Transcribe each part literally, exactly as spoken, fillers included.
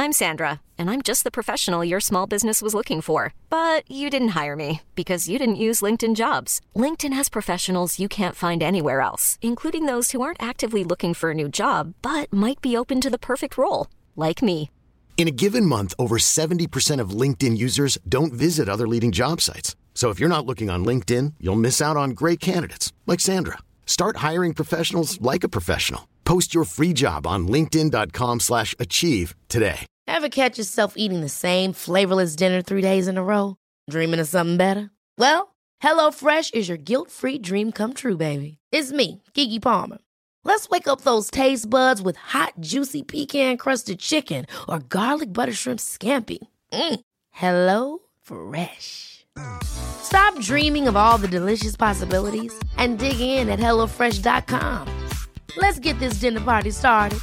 I'm Sandra, and I'm just the professional your small business was looking for. But you didn't hire me because you didn't use LinkedIn Jobs. LinkedIn has professionals you can't find anywhere else, including those who aren't actively looking for a new job, but might be open to the perfect role, like me. In a given month, over seventy percent of LinkedIn users don't visit other leading job sites. So if you're not looking on LinkedIn, you'll miss out on great candidates like Sandra. Start hiring professionals like a professional. Post your free job on linkedin dot com slash achieve today. Ever catch yourself eating the same flavorless dinner three days in a row? Dreaming of something better? Well, HelloFresh is your guilt-free dream come true, baby. It's me, Keke Palmer. Let's wake up those taste buds with hot, juicy pecan-crusted chicken or garlic butter shrimp scampi. Mm. Hello Fresh. Stop dreaming of all the delicious possibilities and dig in at hello fresh dot com. Let's get this dinner party started.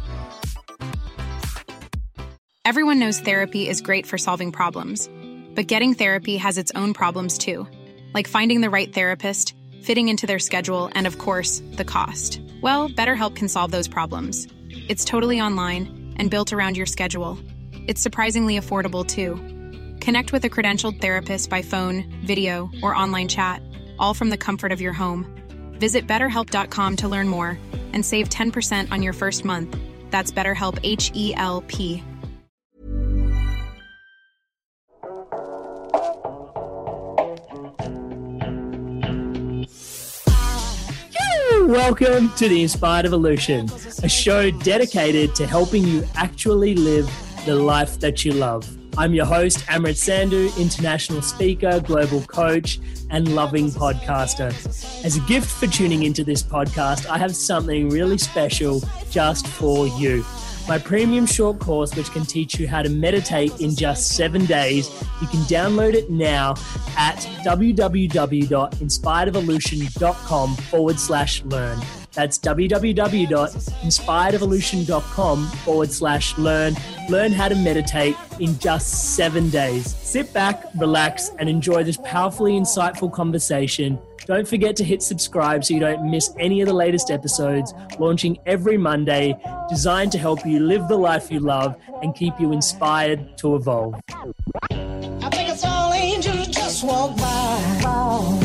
Everyone knows therapy is great for solving problems, but getting therapy has its own problems too, like finding the right therapist, fitting into their schedule, and of course, the cost. Well, BetterHelp can solve those problems. It's totally online and built around your schedule. It's surprisingly affordable too. Connect with a credentialed therapist by phone, video, or online chat, all from the comfort of your home. Visit better help dot com to learn more and save ten percent on your first month. That's BetterHelp, H E L P. Welcome to The Inspired Evolution, a show dedicated to helping you actually live the life that you love. I'm your host, Amrit Sandhu, international speaker, global coach, and loving podcaster. As a gift for tuning into this podcast, I have something really special just for you. My premium short course, which can teach you how to meditate in just seven days. You can download it now at w w w dot inspired evolution dot com forward slash learn. That's w w w dot inspired evolution dot com forward slash learn. Learn how to meditate in just seven days. Sit back, relax, and enjoy this powerfully insightful conversation. Don't forget to hit subscribe so you don't miss any of the latest episodes, launching every Monday, designed to help you live the life you love and keep you inspired to evolve. I think it's all angels just walk by.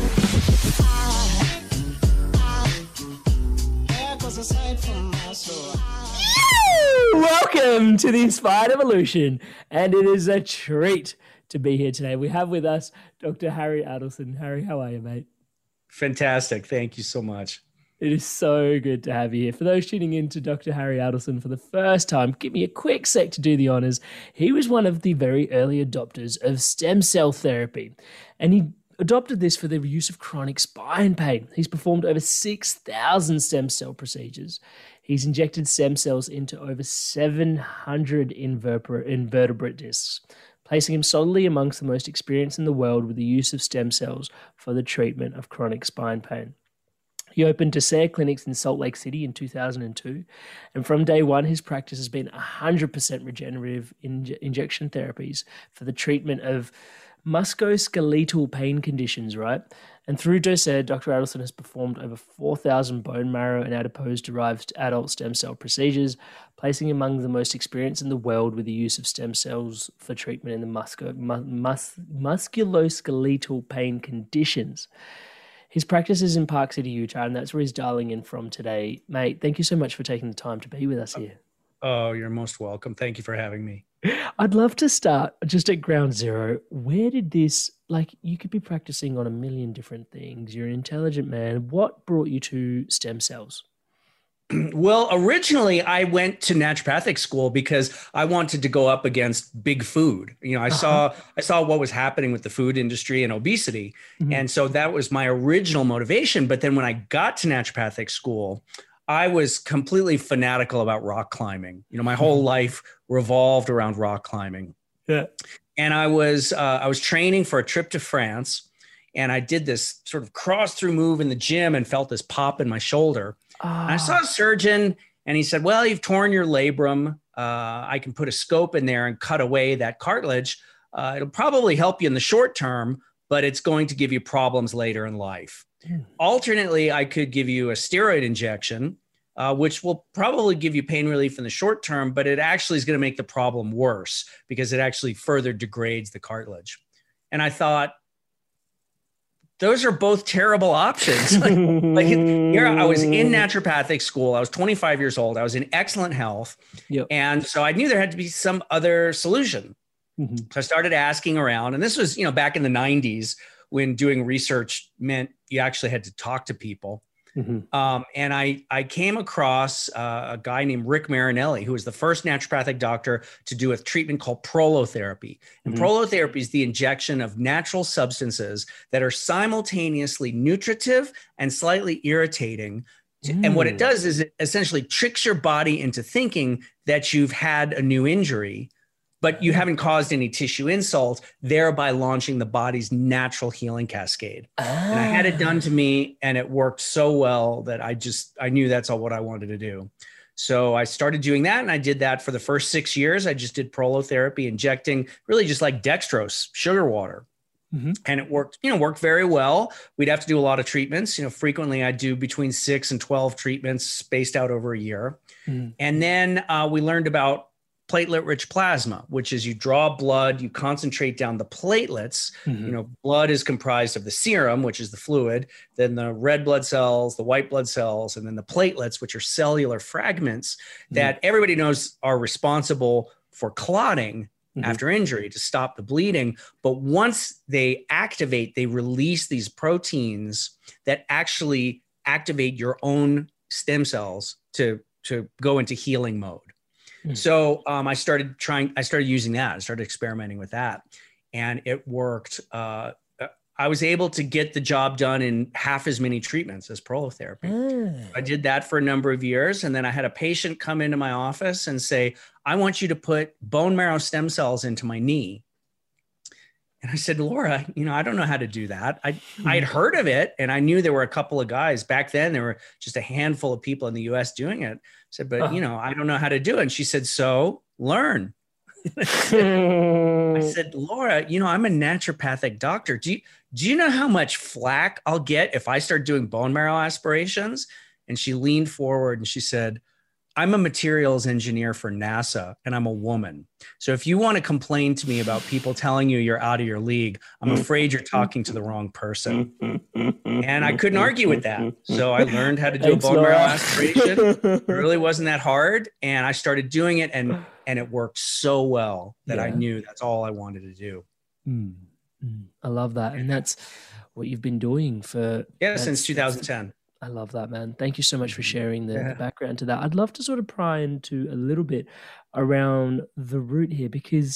Welcome to The Inspired Evolution, and it is a treat to be here today. We have with us Doctor Harry Adelson. Harry, how are you, mate? Fantastic. Thank you so much. It is so good to have you here. For those tuning in to Doctor Harry Adelson for the first time, give me a quick sec to do the honors. He was one of the very early adopters of stem cell therapy, and he adopted this for the use of chronic spine pain. He's performed over six thousand stem cell procedures. He's injected stem cells into over seven hundred invertebrate, invertebrate discs, placing him solidly amongst the most experienced in the world with the use of stem cells for the treatment of chronic spine pain. He opened Desare Clinics in Salt Lake City in two thousand two, and from day one, his practice has been one hundred percent regenerative in- injection therapies for the treatment of musculoskeletal pain conditions, right? And through Desare, Doctor Adelson has performed over four thousand bone marrow and adipose-derived adult stem cell procedures, placing him among the most experienced in the world with the use of stem cells for treatment in the musco- mu- mus- musculoskeletal pain conditions. His practice is in Park City, Utah, and that's where he's dialing in from today. Mate, thank you so much for taking the time to be with us here. Oh, you're most welcome. Thank you for having me. I'd love to start just at ground zero. Where did this, like, you could be practicing on a million different things. You're an intelligent man. What brought you to stem cells? Well, originally I went to naturopathic school because I wanted to go up against big food. You know, I uh-huh. saw I saw what was happening with the food industry and obesity. Mm-hmm. And so that was my original motivation. But then when I got to naturopathic school, I was completely fanatical about rock climbing. You know, my whole life revolved around rock climbing. Yeah. And I was uh, I was training for a trip to France, and I did this sort of cross through move in the gym and felt this pop in my shoulder. Oh. And I saw a surgeon, and he said, "Well, you've torn your labrum. Uh, I can put a scope in there and cut away that cartilage. Uh, it'll probably help you in the short term, but it's going to give you problems later in life. Mm. Alternately, I could give you a steroid injection, uh, which will probably give you pain relief in the short term, but it actually is going to make the problem worse because it actually further degrades the cartilage. And I thought, those are both terrible options. like, like here, I was in naturopathic school. I was twenty-five years old. I was in excellent health. Yep. And so I knew there had to be some other solution. Mm-hmm. So I started asking around, and this was, you know, back in the nineties when doing research meant you actually had to talk to people. Mm-hmm. Um, and I, I came across uh, a guy named Rick Marinelli, who was the first naturopathic doctor to do a treatment called prolotherapy. And mm-hmm. prolotherapy is the injection of natural substances that are simultaneously nutritive and slightly irritating. Mm. And what it does is it essentially tricks your body into thinking that you've had a new injury, but you haven't caused any tissue insult, thereby launching the body's natural healing cascade. Ah. And I had it done to me, and it worked so well that I just, I knew that's all what I wanted to do. So I started doing that, and I did that for the first six years. I just did prolotherapy, injecting really just like dextrose, sugar water. Mm-hmm. And it worked, you know, worked very well. We'd have to do a lot of treatments. You know, frequently I do between six and twelve treatments spaced out over a year. Mm-hmm. And then uh, we learned about platelet-rich plasma, which is you draw blood, you concentrate down the platelets. Mm-hmm. You know, blood is comprised of the serum, which is the fluid, then the red blood cells, the white blood cells, and then the platelets, which are cellular fragments mm-hmm. that everybody knows are responsible for clotting mm-hmm. after injury to stop the bleeding. But once they activate, they release these proteins that actually activate your own stem cells to, to go into healing mode. So um, I started trying, I started using that. I started experimenting with that, and it worked. Uh, I was able to get the job done in half as many treatments as prolotherapy. Mm. I did that for a number of years. And then I had a patient come into my office and say, I want you to put bone marrow stem cells into my knee. And I said, Laura, you know, I don't know how to do that. I I'd heard of it, and I knew there were a couple of guys back then. There were just a handful of people in the U S doing it. I said, but, you know, I don't know how to do it. And she said, so learn. I, said, I said, Laura, you know, I'm a naturopathic doctor. Do you, do you know how much flack I'll get if I start doing bone marrow aspirations? And she leaned forward and she said, I'm a materials engineer for NASA, and I'm a woman. So if you want to complain to me about people telling you you're out of your league, I'm afraid you're talking to the wrong person. And I couldn't argue with that. So I learned how to do Thanks, a bone Laura. marrow aspiration. It really wasn't that hard. And I started doing it, and, and it worked so well that yeah. I knew that's all I wanted to do. Mm. Mm. I love that. And that's what you've been doing for... Yeah, since two thousand ten. I love that, man. Thank you so much for sharing the, yeah. the background to that. I'd love to sort of pry into a little bit around the root here, because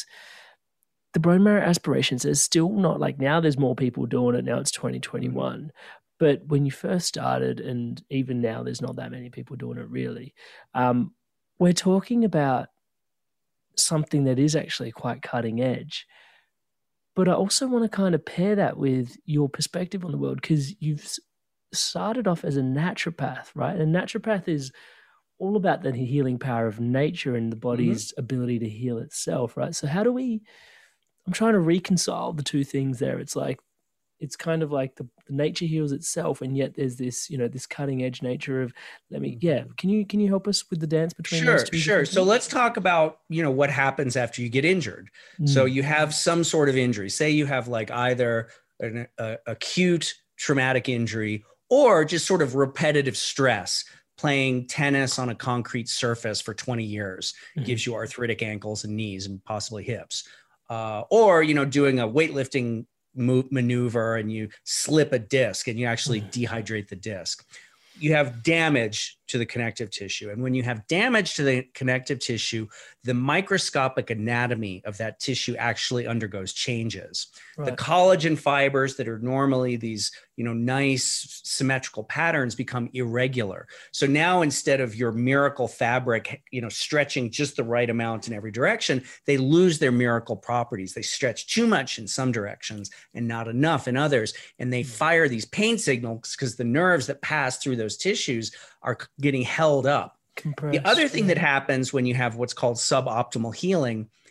the bone marrow aspirations is still not like, now there's more people doing it. Now it's twenty twenty-one. Mm-hmm. But when you first started, and even now there's not that many people doing it really, um, we're talking about something that is actually quite cutting edge. But I also want to kind of pair that with your perspective on the world, because you've started off as a naturopath, right? And naturopath is all about the healing power of nature and the body's mm-hmm. ability to heal itself, right? So how do we, I'm trying to reconcile the two things there. It's like, it's kind of like the, the nature heals itself, and yet there's this, you know, this cutting edge nature of, let me, yeah. Can you, can you help us with the dance between sure, those two? Sure, sure. So let's talk about, you know, what happens after you get injured. Mm. So you have some sort of injury. Say you have like either an a, acute traumatic injury or just sort of repetitive stress. Playing tennis on a concrete surface for twenty years mm-hmm. gives you arthritic ankles and knees and possibly hips. Uh, or, you know, doing a weightlifting move, maneuver and you slip a disc and you actually mm-hmm. dehydrate the disc. You have damage to the connective tissue. And when you have damage to the connective tissue, the microscopic anatomy of that tissue actually undergoes changes. Right. The collagen fibers that are normally these, you know, nice symmetrical patterns become irregular. So now instead of your miracle fabric, you know, stretching just the right amount in every direction, they lose their miracle properties. They stretch too much in some directions and not enough in others. And they fire these pain signals because the nerves that pass through those tissues are getting held up. Compressed. The other thing that happens when you have what's called suboptimal healing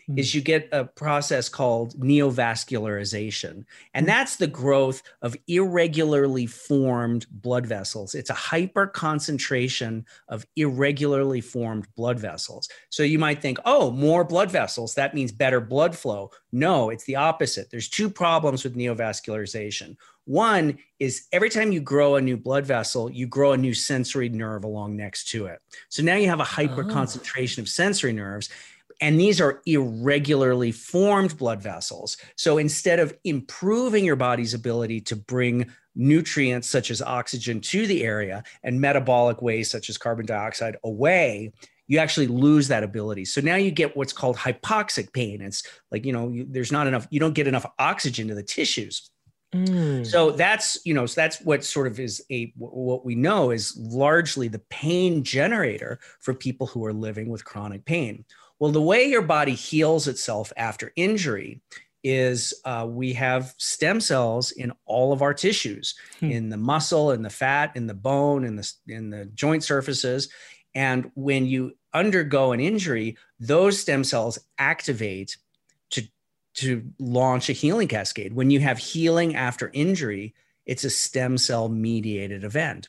mm. is you get a process called neovascularization. And that's the growth of irregularly formed blood vessels. It's a hyper concentration of irregularly formed blood vessels. So you might think, oh, more blood vessels, that means better blood flow. No, it's the opposite. There's two problems with neovascularization. One is every time you grow a new blood vessel, you grow a new sensory nerve along next to it. So now you have a hyper concentration oh. of sensory nerves, and these are irregularly formed blood vessels. So instead of improving your body's ability to bring nutrients such as oxygen to the area and metabolic waste such as carbon dioxide away, you actually lose that ability. So now you get what's called hypoxic pain. It's like, you know, you, there's not enough, you don't get enough oxygen to the tissues. Mm. So that's, you know, so that's what sort of is a, what we know is largely the pain generator for people who are living with chronic pain. Well, the way your body heals itself after injury is uh, we have stem cells in all of our tissues, hmm. in the muscle, in the fat, in the bone, in the, in the joint surfaces. And when you undergo an injury, those stem cells activate to to launch a healing cascade. When you have healing after injury, it's a stem cell mediated event.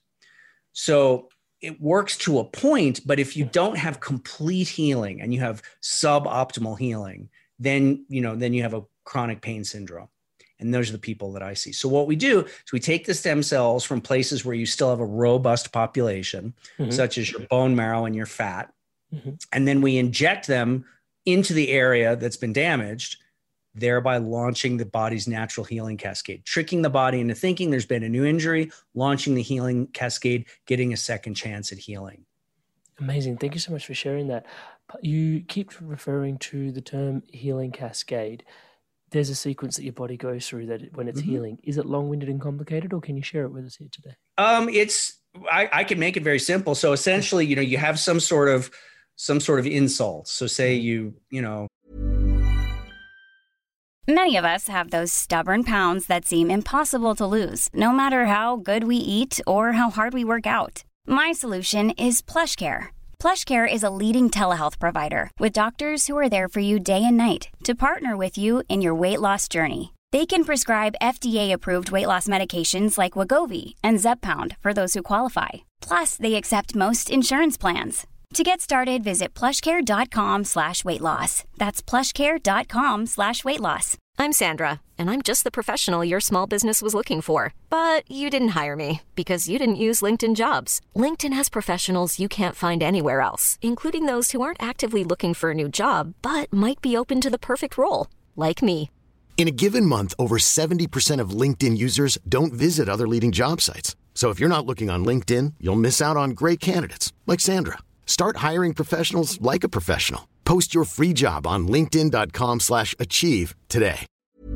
So it works to a point, but if you don't have complete healing and you have suboptimal healing, then, you know, then you have a chronic pain syndrome. And those are the people that I see. So what we do is we take the stem cells from places where you still have a robust population, mm-hmm. such as your bone marrow and your fat, mm-hmm. and then we inject them into the area that's been damaged, thereby launching the body's natural healing cascade, tricking the body into thinking there's been a new injury, launching the healing cascade, getting a second chance at healing. Amazing. Thank you so much for sharing that. You keep referring to the term healing cascade. There's a sequence that your body goes through that when it's mm-hmm. healing. Is it long-winded and complicated, or can you share it with us here today? Um, it's, I, I can make it very simple. So essentially, you know, you have some sort of, some sort of insult. So say you, you know, many of us have those stubborn pounds that seem impossible to lose, no matter how good we eat or how hard we work out. My solution is PlushCare. PlushCare is a leading telehealth provider with doctors who are there for you day and night to partner with you in your weight loss journey. They can prescribe F D A-approved weight loss medications like Wegovy and Zepbound for those who qualify. Plus, they accept most insurance plans. To get started, visit plushcare.com slash weight loss. That's plushcare.com slash weight loss. I'm Sandra, and I'm just the professional your small business was looking for. But you didn't hire me because you didn't use LinkedIn Jobs. LinkedIn has professionals you can't find anywhere else, including those who aren't actively looking for a new job, but might be open to the perfect role, like me. In a given month, over seventy percent of LinkedIn users don't visit other leading job sites. So if you're not looking on LinkedIn, you'll miss out on great candidates like Sandra. Start hiring professionals like a professional. Post your free job on linkedin.com slash achieve today.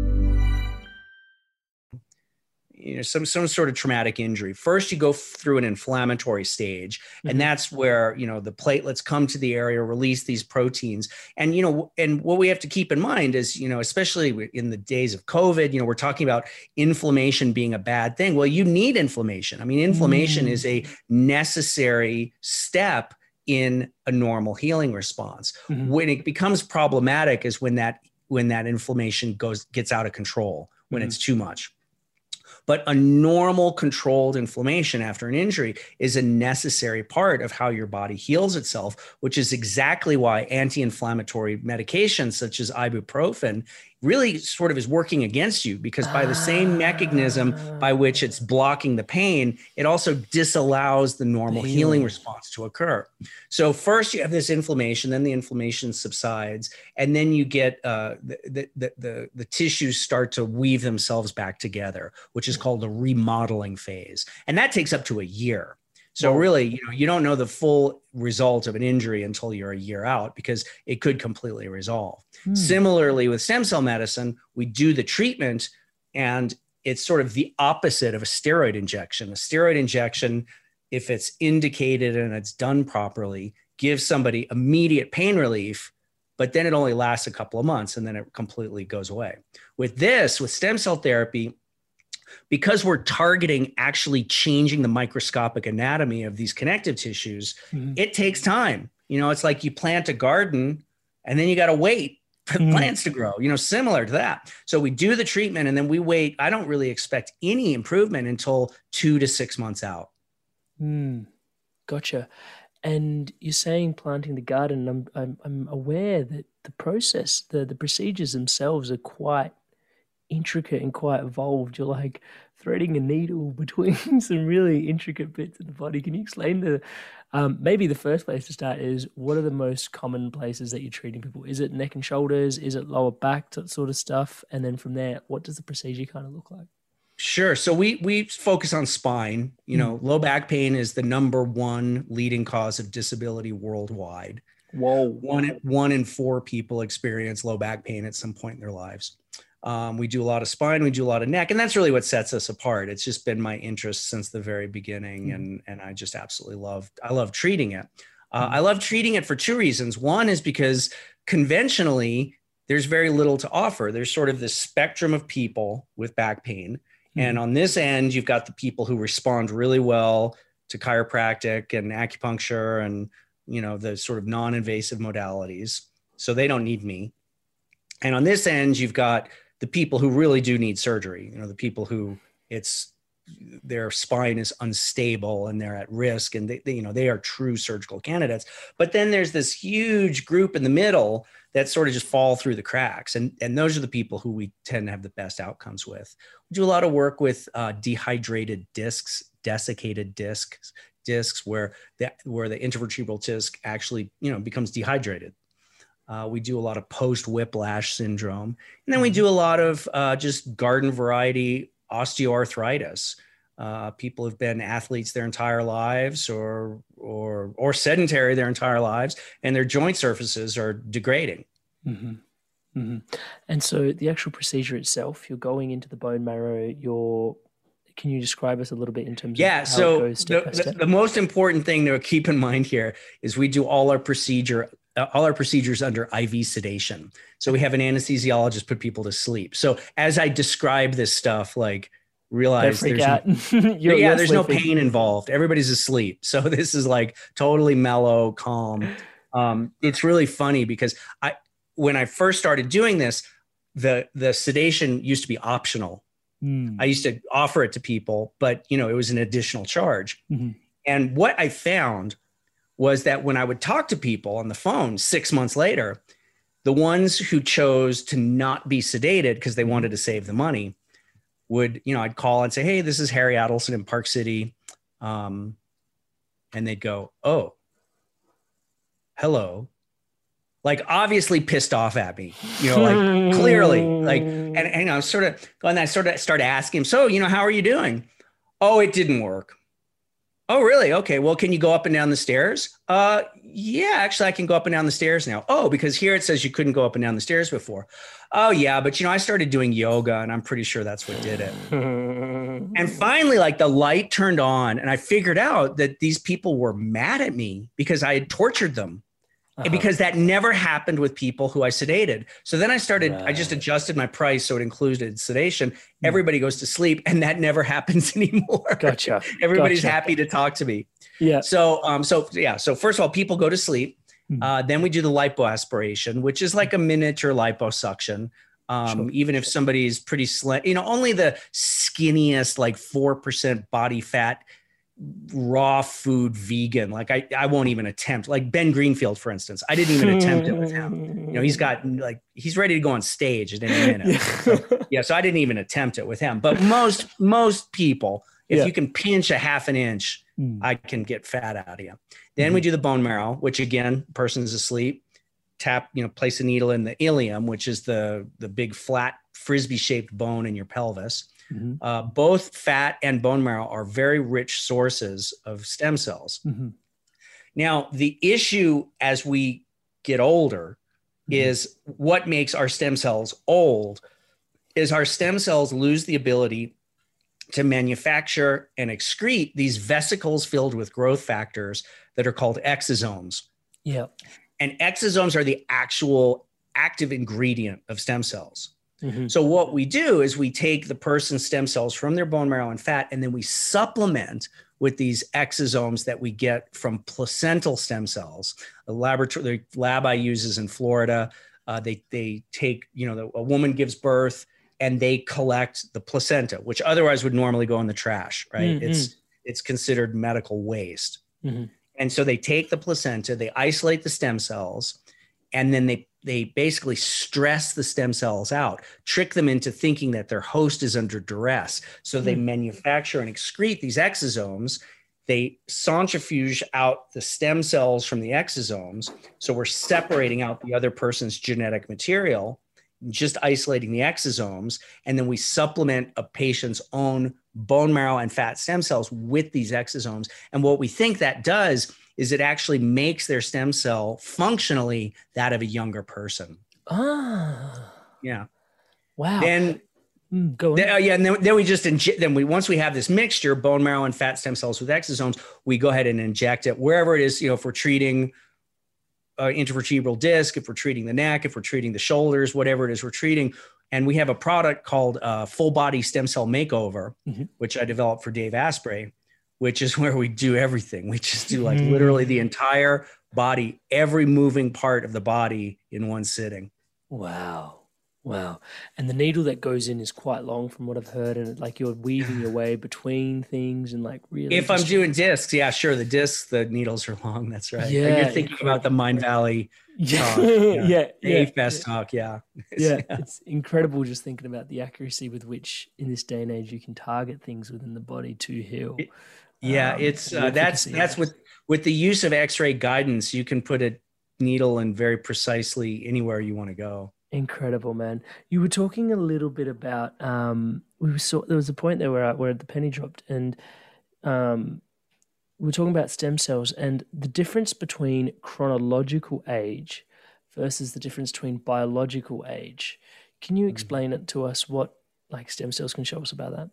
You know, some, some sort of traumatic injury. First, you go through an inflammatory stage, mm-hmm. and that's where, you know, the platelets come to the area, release these proteins. And, you know, and what we have to keep in mind is, you know, especially in the days of COVID, you know, we're talking about inflammation being a bad thing. Well, you need inflammation. I mean, inflammation mm. is a necessary step in a normal healing response. Mm-hmm. When it becomes problematic is when that when that inflammation goes gets out of control, when mm-hmm. it's too much. But a normal controlled inflammation after an injury is a necessary part of how your body heals itself, which is exactly why anti-inflammatory medications such as ibuprofen really sort of is working against you, because by the same mechanism by which it's blocking the pain, it also disallows the normal healing. healing response to occur. So first you have this inflammation, then the inflammation subsides, and then you get uh, the, the, the, the tissues start to weave themselves back together, which is called the remodeling phase. And that takes up to a year. So really, you know, you don't know the full result of an injury until you're a year out, because it could completely resolve. Hmm. Similarly, with stem cell medicine, we do the treatment, and it's sort of the opposite of a steroid injection. A steroid injection, if it's indicated and it's done properly, gives somebody immediate pain relief, but then it only lasts a couple of months and then it completely goes away. With this, with stem cell therapy, because we're targeting actually changing the microscopic anatomy of these connective tissues, mm-hmm. it takes time. You know, it's like you plant a garden and then you got to wait for the Mm. plants to grow, you know, similar to that. So we do the treatment and then we wait. I don't really expect any improvement until two to six months out. Mm. Gotcha. And you're saying planting the garden. I'm, I'm I'm aware that the process, the the procedures themselves are quite intricate and quite evolved. You're like threading a needle between some really intricate bits of the body. Can you explain the um, maybe the first place to start is what are the most common places that you're treating people? Is it neck and shoulders? Is it lower back, that sort of stuff? And then from there, what does the procedure kind of look like? Sure. So we we focus on spine. You know, Mm. low back pain is the number one leading cause of disability worldwide. Whoa. One one in four people experience low back pain at some point in their lives. Um, we do a lot of spine, we do a lot of neck, and that's really what sets us apart. It's just been my interest since the very beginning, Mm. and and I just absolutely love I love treating it. Uh, Mm. I love treating it for two reasons. One is because conventionally there's very little to offer. There's sort of this spectrum of people with back pain. And on this end, you've got the people who respond really well to chiropractic and acupuncture and, you know, the sort of non-invasive modalities. So they don't need me. And on this end, you've got the people who really do need surgery, you know, the people who it's their spine is unstable and they're at risk and they, they you know, they are true surgical candidates. But then there's this huge group in the middle that sort of just fall through the cracks. And, and those are the people who we tend to have the best outcomes with. We do a lot of work with uh, dehydrated discs, desiccated discs, discs where the, where the intervertebral disc actually, you know, becomes dehydrated. Uh, we do a lot of post-whiplash syndrome. And then we do a lot of uh, just garden variety osteoarthritis. Uh, people have been athletes their entire lives or, or, or sedentary their entire lives, and their joint surfaces are degrading. Mm-hmm. Mm-hmm. And so the actual procedure itself, you're going into the bone marrow, you're, can you describe us a little bit in terms Yeah, of how so it goes step by the, step? the, the most important thing to keep in mind here is we do all our procedure, uh, all our procedures under I V sedation. So we have an anesthesiologist put people to sleep. So as I describe this stuff, like, realize Don't freak there's out. no, You're- yeah, you're there's no sleeping. pain involved. Everybody's asleep. So this is like totally mellow, calm. Um, it's really funny because I, when I first started doing this, the, the sedation used to be optional. Mm. I used to offer it to people, but you know, it was an additional charge. Mhm. And what I found was that when I would talk to people on the phone six months later, the ones who chose to not be sedated because they wanted to save the money would, you know, I'd call and say, hey, this is Harry Adelson in Park City. Um, and they'd go, oh, hello. Like obviously pissed off at me, you know, like clearly, like, and, and I was sort of, and I sort of started asking him, so, you know, how are you doing? Oh, it didn't work. Oh, really? Okay. Well, can you go up and down the stairs? Uh, yeah, actually I can go up and down the stairs now. Oh, because here it says you couldn't go up and down the stairs before. Oh yeah. But you know, I started doing yoga and I'm pretty sure that's what did it. And finally, like the light turned on and I figured out that these people were mad at me because I had tortured them. Uh-huh. And because that never happened with people who I sedated. So then I started, I just Right. adjusted my price so it included sedation. Everybody goes to sleep and that never happens anymore. Gotcha. Everybody's Gotcha. happy to talk to me. Yeah. So, um, so yeah. So first of all, people go to sleep. Mhm. Uh, then we do the lipoaspiration, which is like a miniature liposuction. Um, Sure. Even if somebody's pretty slim, you know, only the skinniest, like four percent body fat, raw food vegan. Like I, I won't even attempt, like Ben Greenfield, for instance, I didn't even attempt it with him. You know, he's got like, he's ready to go on stage at any minute. Yeah. So, yeah. So I didn't even attempt it with him, but most, most people, if Yeah. you can pinch a half an inch, Mm. I can get fat out of you. Then we do the bone marrow, which again, person's asleep, tap, you know, place a needle in the ilium, which is the, the big flat frisbee shaped bone in your pelvis. Mhm. Uh, both fat and bone marrow are very rich sources of stem cells. Mhm. Now, the issue as we get older Mhm. is what makes our stem cells old is our stem cells lose the ability to manufacture and excrete these vesicles filled with growth factors that are called exosomes. Yeah. And exosomes are the actual active ingredient of stem cells. Mhm. So what we do is we take the person's stem cells from their bone marrow and fat, and then we supplement with these exosomes that we get from placental stem cells. The laboratory, the lab I use is in Florida. Uh, they they take, you know, the, a woman gives birth and they collect the placenta, which otherwise would normally go in the trash, right? Mm-hmm. It's it's considered medical waste. Mm-hmm. And so they take the placenta, they isolate the stem cells, and then they they basically stress the stem cells out, trick them into thinking that their host is under duress. So mm-hmm. they manufacture and excrete these exosomes. They centrifuge out the stem cells from the exosomes. So we're separating out the other person's genetic material, just isolating the exosomes. And then we supplement a patient's own bone marrow and fat stem cells with these exosomes. And what we think that does is it actually makes their stem cell functionally that of a younger person. Ah. Yeah. Wow. Then Mm, go on. Then, uh, yeah, and then, then we just inject. Then we once we have this mixture, bone marrow and fat stem cells with exosomes, we go ahead and inject it wherever it is. You know, if we're treating uh, intervertebral disc, if we're treating the neck, if we're treating the shoulders, whatever it is we're treating, and we have a product called uh, Full Body Stem Cell Makeover, mm-hmm. which I developed for Dave Asprey, which is where we do everything. We just do like mm-hmm. literally the entire body, every moving part of the body in one sitting. Wow. Wow. And the needle that goes in is quite long from what I've heard. And like you're weaving your way between things and like really. If I'm doing discs, yeah, sure. The discs, the needles are long. That's right. Yeah. And you're thinking incredible. About the Mind Valley yeah. talk. Yeah. yeah. The yeah. A-Fest yeah. talk. Yeah. yeah. yeah. It's incredible just thinking about the accuracy with which in this day and age you can target things within the body to heal. It, yeah. Um, it's uh, that's, that's with, with the use of X-ray guidance, you can put a needle in very precisely anywhere you want to go. Incredible, man. You were talking a little bit about um we saw there was a point there where I, where the penny dropped, and um we were talking about stem cells and the difference between chronological age versus the difference between biological age. Can you explain it to us what like stem cells can show us about that?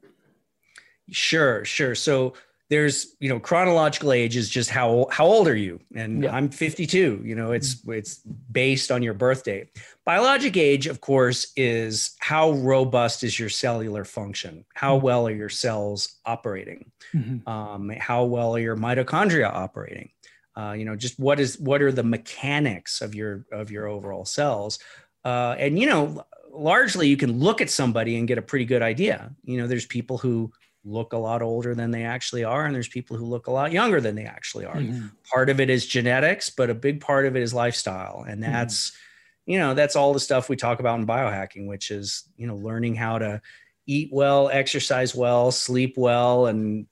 Sure, sure. So there's, you know, chronological age is just how how old are you? And yeah. I'm fifty-two, you know, it's mm-hmm. it's based on your birth date. Biologic age, of course, is how robust is your cellular function? How mm-hmm. well are your cells operating? Mm-hmm. Um, how well are your mitochondria operating? Uh, you know, just what is what are the mechanics of your of your overall cells? Uh, and, you know, largely you can look at somebody and get a pretty good idea. You know, there's people who look a lot older than they actually are, and there's people who look a lot younger than they actually are. Mm-hmm. Part of it is genetics, but a big part of it is lifestyle. And that's, mm-hmm. you know, that's all the stuff we talk about in biohacking, which is, you know, learning how to eat well, exercise well, sleep well, and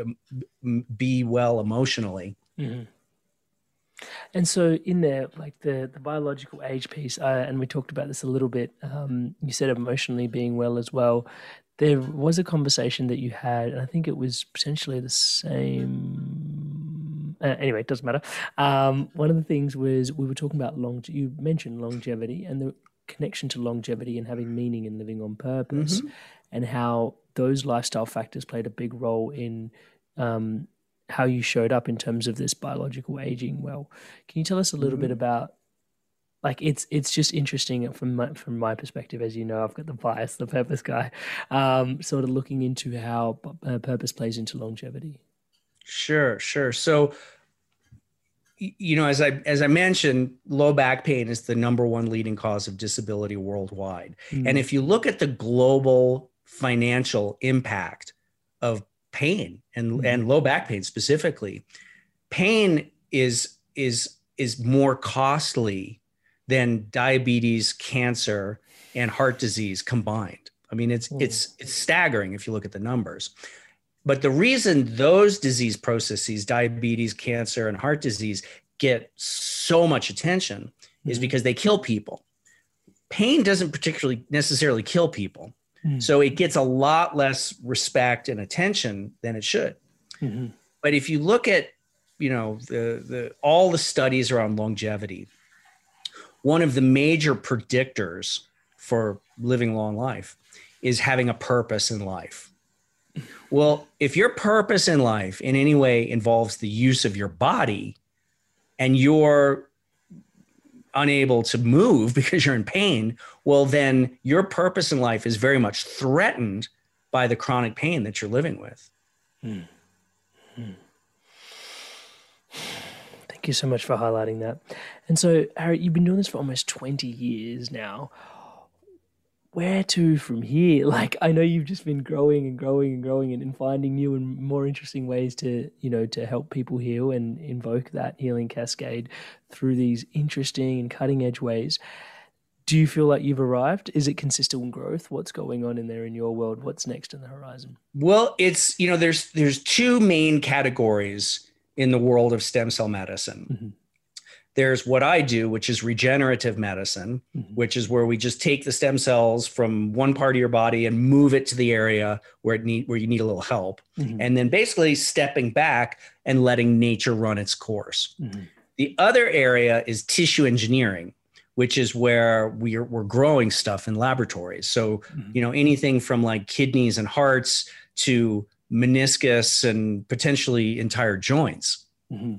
um, be well emotionally. Mm-hmm. And so in there, like the, the biological age piece, uh, and we talked about this a little bit, um, you said emotionally being well as well. There was a conversation that you had, and I think it was potentially the same. Uh, anyway, it doesn't matter. Um, one of the things was we were talking about long. You mentioned longevity and the connection to longevity and having meaning and living on purpose, mm-hmm. and how those lifestyle factors played a big role in um, how you showed up in terms of this biological aging. Well, can you tell us a little mm-hmm. bit about? Like it's it's just interesting from my, from my perspective, as you know, I've got the bias, the purpose guy, um, sort of looking into how uh, purpose plays into longevity. Sure, sure. So, you know, as I as I mentioned, low back pain is the number one leading cause of disability worldwide. Mm. And if you look at the global financial impact of pain and mm. and low back pain specifically, pain is is is more costly than diabetes, cancer, and heart disease combined. I mean, it's, mm. it's, it's staggering if you look at the numbers. But the reason those disease processes, diabetes, cancer, and heart disease, get so much attention mm. is because they kill people. Pain doesn't particularly necessarily kill people. Mm. So it gets a lot less respect and attention than it should. Mm-hmm. But if you look at, you know, the, the, all the studies around longevity, one of the major predictors for living long life is having a purpose in life. Well, if your purpose in life in any way involves the use of your body and you're unable to move because you're in pain, well, then your purpose in life is very much threatened by the chronic pain that you're living with. Hmm. Hmm. Thank you so much for highlighting that. And so, Harry, you've been doing this for almost twenty years now. Where to from here? Like, I know you've just been growing and growing and growing and, and finding new and more interesting ways to, you know, to help people heal and invoke that healing cascade through these interesting and cutting edge ways. Do you feel like you've arrived? Is it consistent growth? What's going on in there in your world? What's next in the horizon? Well, it's, you know, there's, there's two main categories in the world of stem cell medicine. Mm-hmm. There's what I do, which is regenerative medicine, mm-hmm. which is where we just take the stem cells from one part of your body and move it to the area where it need, where you need a little help. Mm-hmm. And then basically stepping back and letting nature run its course. Mm-hmm. The other area is tissue engineering, which is where we're, we're growing stuff in laboratories. So, mm-hmm. you know, anything from like kidneys and hearts to meniscus and potentially entire joints. Mm-hmm.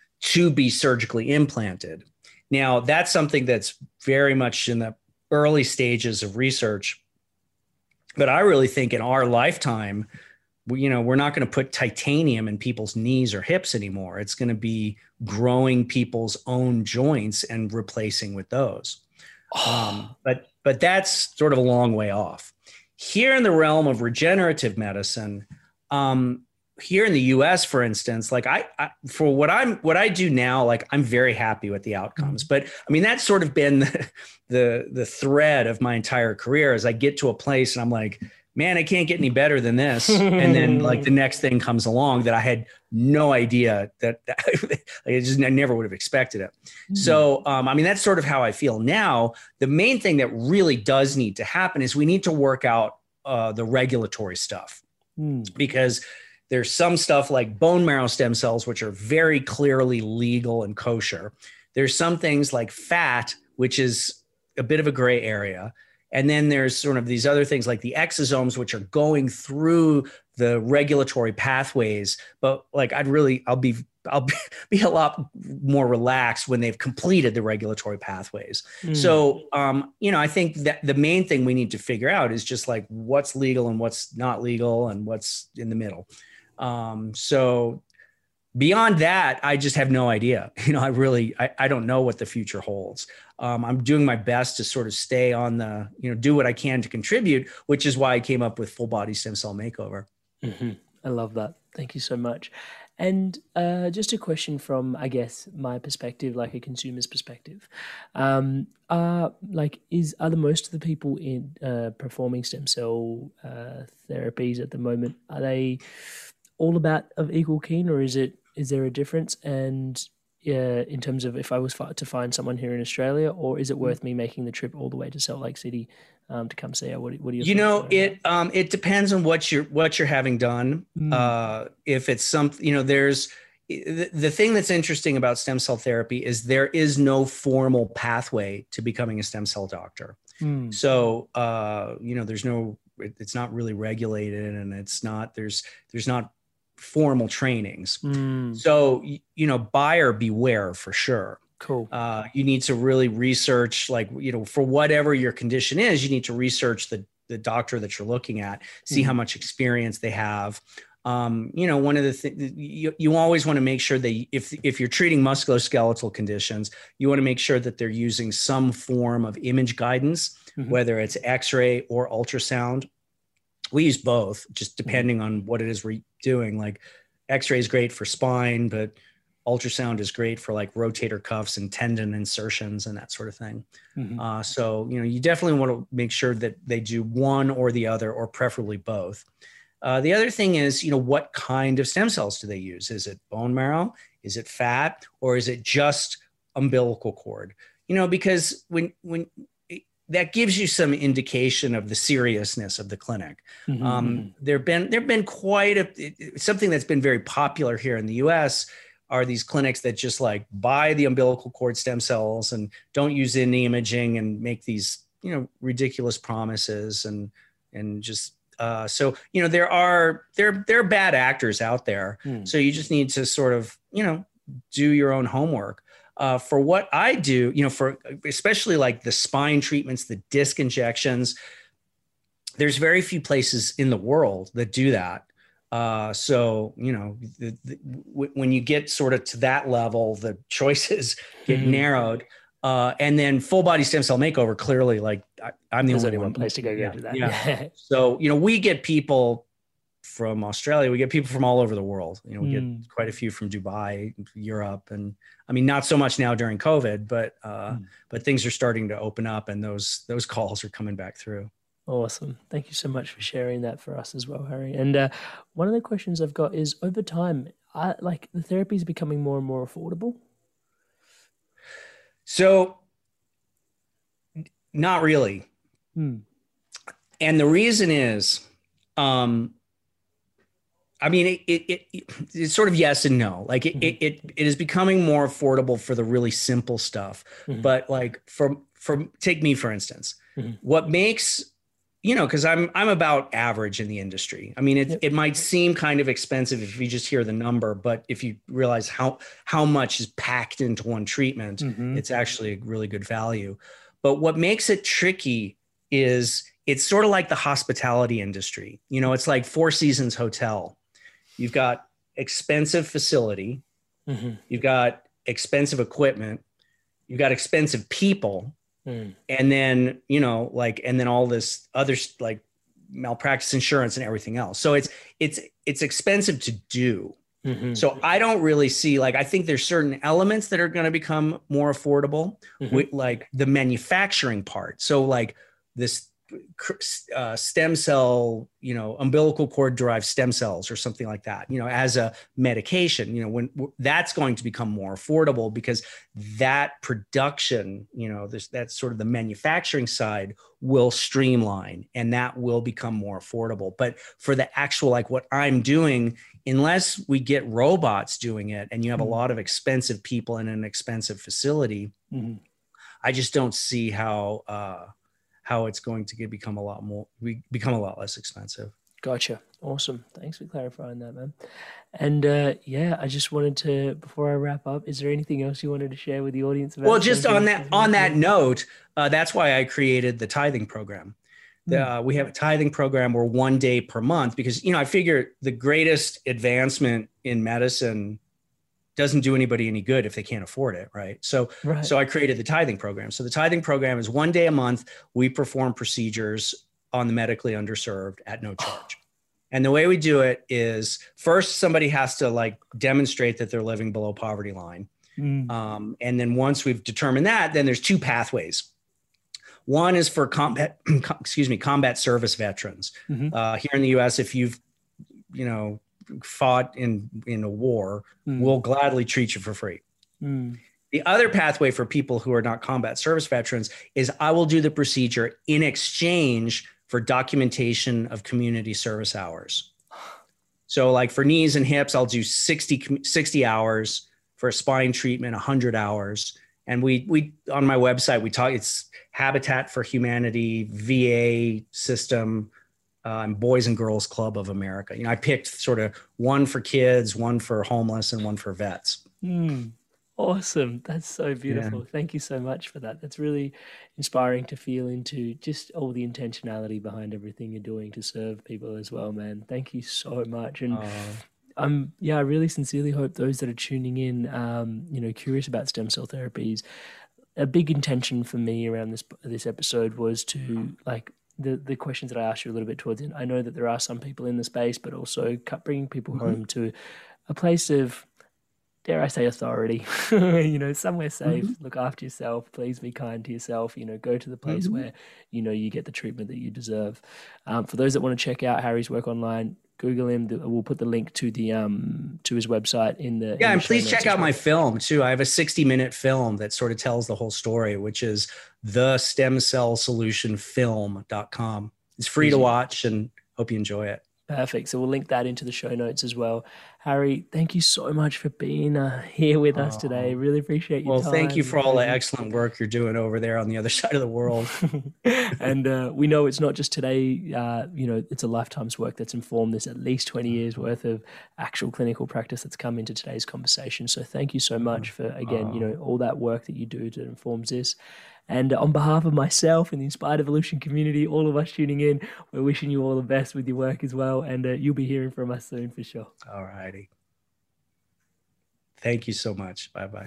to be surgically implanted. Now, that's something that's very much in the early stages of research. But I really think in our lifetime, we, you know, we're not going to put titanium in people's knees or hips anymore. It's going to be growing people's own joints and replacing with those. Oh. Um, but but that's sort of a long way off. Here in the realm of regenerative medicine, um, here in the U S, for instance, like I, I, for what I'm, what I do now, like I'm very happy with the outcomes, but I mean, that's sort of been the, the, the thread of my entire career as I get to a place and I'm like, man, I can't get any better than this. And then like the next thing comes along that I had no idea that, that I just I never would have expected it. Mm-hmm. So, um, I mean, that's sort of how I feel now. The main thing that really does need to happen is we need to work out uh, the regulatory stuff mm. because there's some stuff like bone marrow stem cells, which are very clearly legal and kosher. There's some things like fat, which is a bit of a gray area. And then there's sort of these other things like the exosomes, which are going through the regulatory pathways. But like, I'd really, I'll be, I'll be, be a lot more relaxed when they've completed the regulatory pathways. Mm. So, um, you know, I think that the main thing we need to figure out is just like what's legal and what's not legal and what's in the middle. Um, so beyond that, I just have no idea. You know, I really, I, I don't know what the future holds. Um, I'm doing my best to sort of stay on the, you know, do what I can to contribute, which is why I came up with Full Body Stem Cell Makeover. Mm-hmm. I love that. Thank you so much. And uh, just a question from, I guess, my perspective, like a consumer's perspective. Um, uh, like, is are the most of the people in uh, performing stem cell uh, therapies at the moment, are they all about of equal keen, or is it is there a difference? And uh, in terms of if I was to find someone here in Australia, or is it worth me making the trip all the way to Salt Lake City um, to come see it? What, what do you? You know, it um, it depends on what you're what you're having done. Mm. Uh, if it's something, you know, there's the, the thing that's interesting about stem cell therapy is there is no formal pathway to becoming a stem cell doctor. Mm. So uh, you know, there's no, it, it's not really regulated, and it's not there's there's not formal trainings. Mm. So, you know, buyer beware for sure. Cool. Uh, you need to really research, like, you know, for whatever your condition is, you need to research the, the doctor that you're looking at, see mm. how much experience they have. Um, you know, one of the things you, you always want to make sure that if, if you're treating musculoskeletal conditions, you want to make sure that they're using some form of image guidance, mm-hmm. whether it's X-ray or ultrasound. We use both, just depending on what it is we're doing. Like X-ray is great for spine, but ultrasound is great for like rotator cuffs and tendon insertions and that sort of thing. Mm-hmm. Uh, so, you know, you definitely want to make sure that they do one or the other, or preferably both. Uh, the other thing is, you know, what kind of stem cells do they use? Is it bone marrow? Is it fat? Or is it just umbilical cord? You know, because when, when, that gives you some indication of the seriousness of the clinic. Mm-hmm. Um, there've been there've been quite a it, something that's been very popular here in the U S are these clinics that just like buy the umbilical cord stem cells and don't use any imaging and make these, you know, ridiculous promises and and just uh, so you know there are there there are bad actors out there. Mm. So you just need to sort of, you know, do your own homework. Uh, for what I do, you know, for especially like the spine treatments, the disc injections, there's very few places in the world that do that. Uh, so, you know, the, the, w- when you get sort of to that level, the choices get Mm-hmm. narrowed. Uh, and then full body stem cell makeover, clearly, like I, I'm the There's only only one one. place to go yeah, go to that. Yeah. Yeah. So, you know, we get people from Australia, we get people from all over the world. You know, we Mm. get quite a few from Dubai, Europe, and I mean, not so much now during COVID, but uh, Mm. but things are starting to open up, and those those calls are coming back through. Awesome. Thank you so much for sharing that for us as well, Harry. And uh, one of the questions I've got is, over time, I, like the therapy is becoming more and more affordable. So, not really. Hmm. And the reason is, um, I mean, it, it, it, it's sort of yes and no. Like it, Mhm. it, it, it is becoming more affordable for the really simple stuff. Mhm. But like from, from take me, for instance, Mhm. what makes, you know, cause I'm, I'm about average in the industry. I mean, it, Yep. it might seem kind of expensive if you just hear the number, but if you realize how, how much is packed into one treatment, Mhm. it's actually a really good value. But what makes it tricky is it's sort of like the hospitality industry. You know, it's like Four Seasons Hotel. You've got expensive facility, Mhm. you've got expensive equipment, you've got expensive people, Mm. and then, you know, like, and then all this other like malpractice insurance and everything else. So it's, it's, it's expensive to do. Mhm. So I don't really see, like, I think there's certain elements that are going to become more affordable Mhm. with like the manufacturing part. So like this uh, stem cell, you know, umbilical cord derived stem cells or something like that, you know, as a medication, you know, when that's going to become more affordable because that production, you know, this, that's sort of the manufacturing side will streamline and that will become more affordable. But for the actual, like what I'm doing, unless we get robots doing it and you have a lot of expensive people in an expensive facility, mm-hmm. I just don't see how, uh, how it's going to get become a lot more, we become a lot less expensive. Gotcha. Awesome. Thanks for clarifying that, man. And uh, yeah, I just wanted to, before I wrap up, is there anything else you wanted to share with the audience about? Well, just on that, on that note, uh, that's why I created the tithing program. Mm. Uh, we have a tithing program where one day per month, because, you know, I figure the greatest advancement in medicine doesn't do anybody any good if they can't afford it. Right. So, right. so I created the tithing program. So the tithing program is one day a month. We perform procedures on the medically underserved at no charge. And the way we do it is first somebody has to like demonstrate that they're living below poverty line. Mm. Um, and then once we've determined that, then there's two pathways. One is for combat, excuse me, combat service veterans. Mm-hmm. Uh, here in the U S, if you've, you know, fought in, in a war, mm. we'll gladly treat you for free. Mm. The other pathway for people who are not combat service veterans is I will do the procedure in exchange for documentation of community service hours. So like for knees and hips, I'll do sixty, sixty hours. For a spine treatment, one hundred hours. And we, we on my website, we talk, it's Habitat for Humanity, V A system, uh, and Boys and Girls Club of America. You know, I picked sort of one for kids, one for homeless, and one for vets. Mm. Awesome. That's so beautiful. Yeah. Thank you so much for that. That's really inspiring to feel into just all the intentionality behind everything you're doing to serve people as well, man. Thank you so much. And uh, um, yeah, I really sincerely hope those that are tuning in, um, you know, curious about stem cell therapies, a big intention for me around this, this episode was to like the, the questions that I asked you a little bit towards the end. I know that there are some people in the space, but also bringing people mm-hmm. home to a place of, dare I say, authority, you know, somewhere safe, mm-hmm. look after yourself, please be kind to yourself, you know, go to the place mm-hmm. where, you know, you get the treatment that you deserve. Um, for those that want to check out Harry's work online, Google him. We'll put the link to the um to his website in the yeah, in the and please check out well. my film too. I have a sixty minute film that sort of tells the whole story, which is the stem cell solution film dot com. It's free Easy. to watch and hope you enjoy it. Perfect. So we'll link that into the show notes as well. Harry, thank you so much for being uh, here with us today. Really appreciate your well, time. Well, thank you for all the excellent work you're doing over there on the other side of the world. And uh, we know it's not just today, uh, you know, it's a lifetime's work that's informed this, at least twenty years worth of actual clinical practice that's come into today's conversation. So thank you so much for, again, you know, all that work that you do that informs this. And on behalf of myself and the Inspired Evolution community, all of us tuning in, we're wishing you all the best with your work as well. And uh, you'll be hearing from us soon for sure. All righty. Thank you so much. Bye-bye.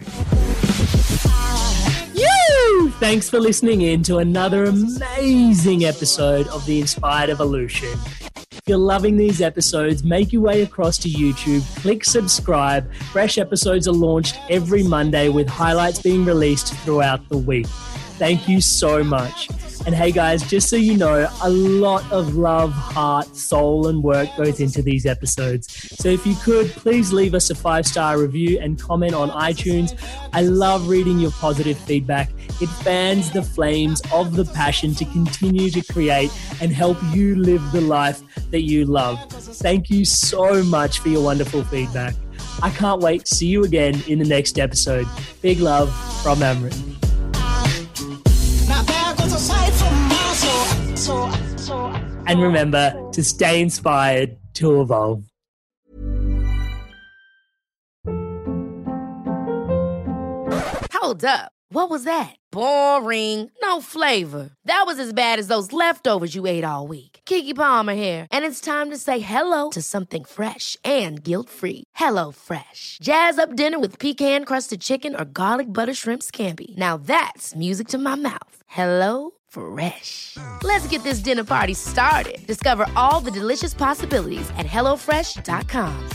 You! Thanks for listening in to another amazing episode of the Inspired Evolution. If you're loving these episodes, make your way across to YouTube, click subscribe. Fresh episodes are launched every Monday with highlights being released throughout the week. Thank you so much. And hey guys, just so you know, a lot of love, heart, soul, and work goes into these episodes. So if you could, please leave us a five-star review and comment on iTunes. I love reading your positive feedback. It fans the flames of the passion to continue to create and help you live the life that you love. Thank you so much for your wonderful feedback. I can't wait to see you again in the next episode. Big love from Amrit. And remember to stay inspired to evolve. Hold up. What was that? Boring. No flavor. That was as bad as those leftovers you ate all week. Keke Palmer here. And it's time to say hello to something fresh and guilt-free. Hello Fresh. Jazz up dinner with pecan-crusted chicken or garlic butter shrimp scampi. Now that's music to my mouth. Hello Fresh. Let's get this dinner party started. Discover all the delicious possibilities at hello fresh dot com.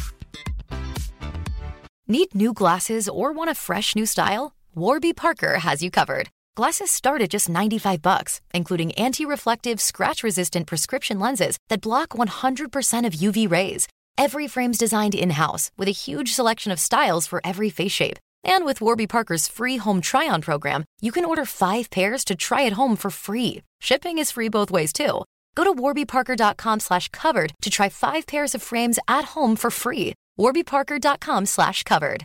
Need new glasses or want a fresh new style? Warby Parker has you covered. Glasses start at just ninety-five bucks, including anti-reflective, scratch-resistant prescription lenses that block one hundred percent of U V rays. Every frame's designed in-house with a huge selection of styles for every face shape. And with Warby Parker's free home try-on program, you can order five pairs to try at home for free. Shipping is free both ways, too. Go to warbyparker.com slash covered to try five pairs of frames at home for free. warbyparker.com slash covered.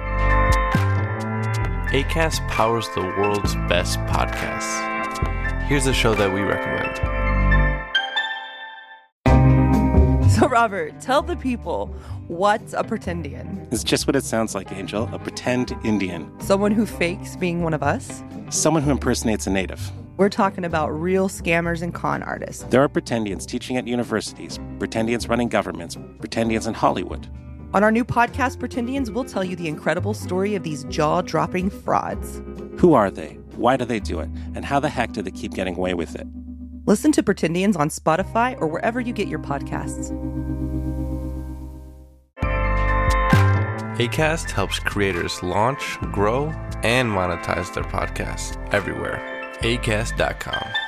Acast powers the world's best podcasts. Here's a show that we recommend. So, Robert, tell the people, what's a pretendian? It's just what it sounds like, Angel. A pretend Indian. Someone who fakes being one of us? Someone who impersonates a native. We're talking about real scammers and con artists. There are pretendians teaching at universities, pretendians running governments, pretendians in Hollywood. On our new podcast, Pretendians, we'll tell you the incredible story of these jaw-dropping frauds. Who are they? Why do they do it? And how the heck do they keep getting away with it? Listen to Pretendians on Spotify or wherever you get your podcasts. Acast helps creators launch, grow, and monetize their podcasts everywhere. acast dot com.